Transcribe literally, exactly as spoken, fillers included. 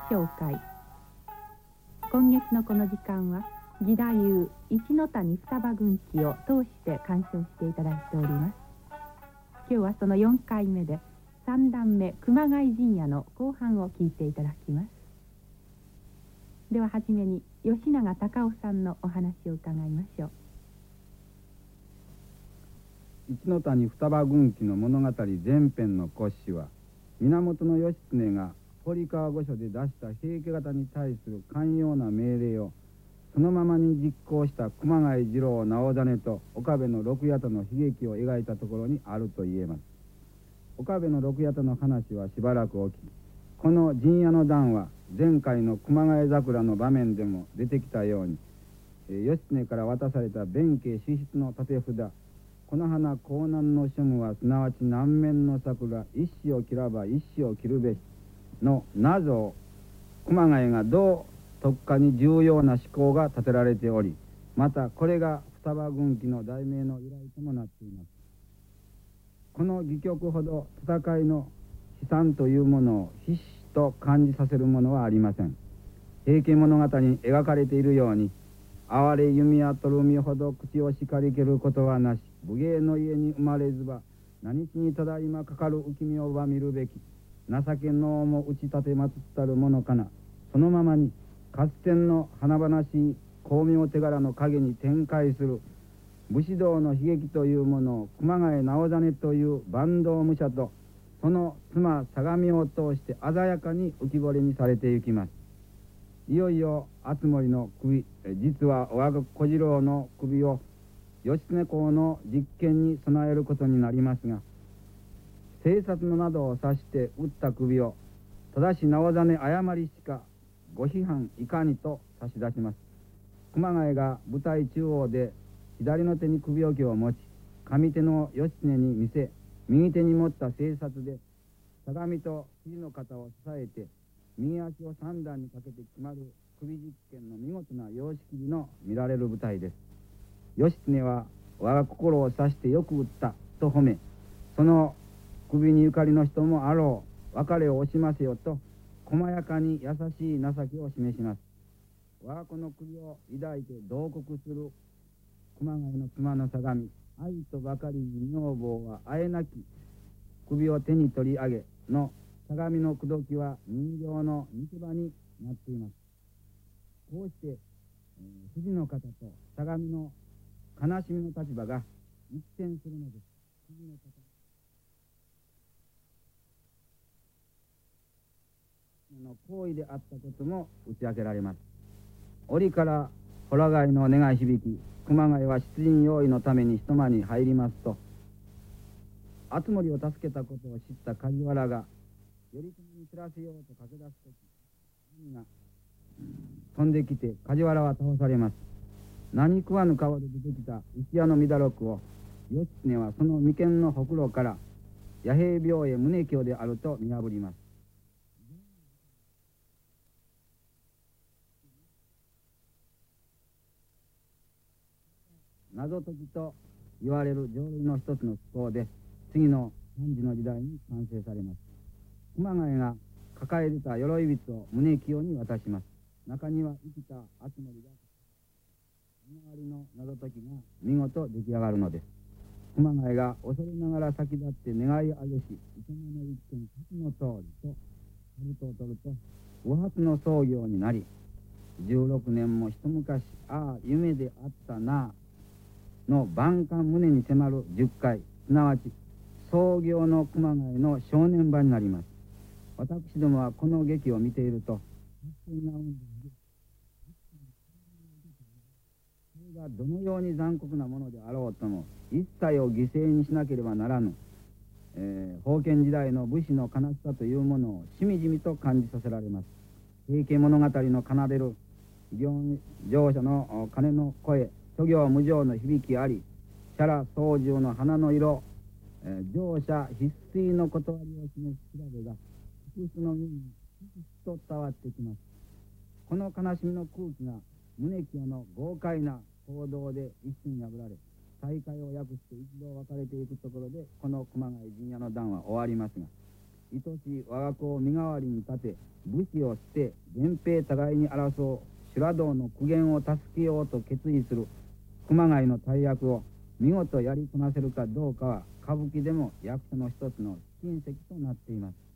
紹介。今月のこの時間は義太夫一ノ谷双葉軍記を通して鑑賞していただいております。今日はそのよんかいめで三段目熊谷陣屋の後半を聞いていただきます。でははじめに吉永隆夫さんのお話を伺いましょう。 一ノ谷双葉軍記の物語前編の骨子は、源義経が堀川御所で出した平家方に対する寛容な命令をそのままに実行した熊谷次郎直実と岡部の六八の悲劇を描いたところにあると言えます。岡部の六八の話はしばらく起き、この陣屋の段は前回の熊谷桜の場面でも出てきたように、義経から渡された弁慶支出の立て札、この花江南の書務はすなわち南面の桜、一子を切らば一子を切るべしの謎を熊谷がどう特化に重要な思考が立てられており、またこれが双葉軍記の題名の由来ともなっています。この戯曲ほど戦いの悲惨というものを必死と感じさせるものはありません。平家物語に描かれているように、哀れ弓やとるみほど口を叱りけることはなし、武芸の家に生まれずば何しにただいまかかる浮き身をば見るべき、情けのうも打ち立てまつったるものかな、そのままに合戦の華々しい巧妙手柄の陰に展開する武士道の悲劇というものを熊谷直実という坂東武者とその妻相模を通して鮮やかに浮き彫りにされていきます。いよいよ敦盛の首、実は我が小次郎の首を義経公の実験に備えることになりますが、生殺のなどを指して打った首をただし直実誤りしかご批判いかにと差し出します。熊谷が舞台中央で左の手に首置きを持ち、上手の義経に見せ、右手に持った生殺で相模と肘の肩を支えて右足を三段にかけて決まる首実験の見事な様式美の見られる舞台です。義経は我が心を指してよく打ったと褒め、その首にゆかりの人もあろう、別れを惜しませよと細やかに優しい情けを示します。我が子の首を抱いて同国する熊谷の妻の相模、愛とばかりに女房はあえなき首を手に取り上げの相模の口説きは人形の見せ場になっています。こうして、えー、藤の方と相模の悲しみの立場が一転するのです。藤の方の行為であったことも打ち明けられます。折からホラ貝の音が響き、熊谷は出陣用意のために一間に入りますと、敦盛を助けたことを知った梶原が頼朝に知らせようと駆け出すとき、何が飛んできて梶原は倒されます。何食わぬ顔で出てきた石屋の御陀録を義経はその眉間のほくろから弥平病へ宗教であると見破ります。謎解きと言われる浄瑠璃の一つの思考で、次の三次の時代に完成されます。熊谷が抱え出た鎧櫃を宗清に渡します。中には生きた敦盛が身代わりの謎解きが見事出来上がるのです。熊谷が恐れながら先立って願いあげし、糸間の一見勝つの通りと兜を取ると五発の創業になり、じゅうろくねんも一昔、ああ夢であったなの万感胸に迫るじゅっかい、すなわち創業の熊谷の正念場になります。私どもはこの劇を見ていると、それがどのように残酷なものであろうとも一切を犠牲にしなければならぬ、えー、封建時代の武士の悲しさというものをしみじみと感じさせられます。平家物語の奏でる乗車の鐘の声、諸行無常の響きあり、シャラ操縦の花の色、えー、乗車必須の断りを示す調べが福祉の耳にひしひしと伝わってきます。この悲しみの空気が宗清の豪快な行動で一瞬破られ、大会を訳して一度分かれていくところで、この熊谷陣屋の段は終わりますが、 愛しい我が子を身代わりに立て、武士を捨て源平互いに争う修羅道の苦言を助けようと決意する熊谷の大役を見事やりこなせるかどうかは、歌舞伎でも役所の一つの試金石となっています。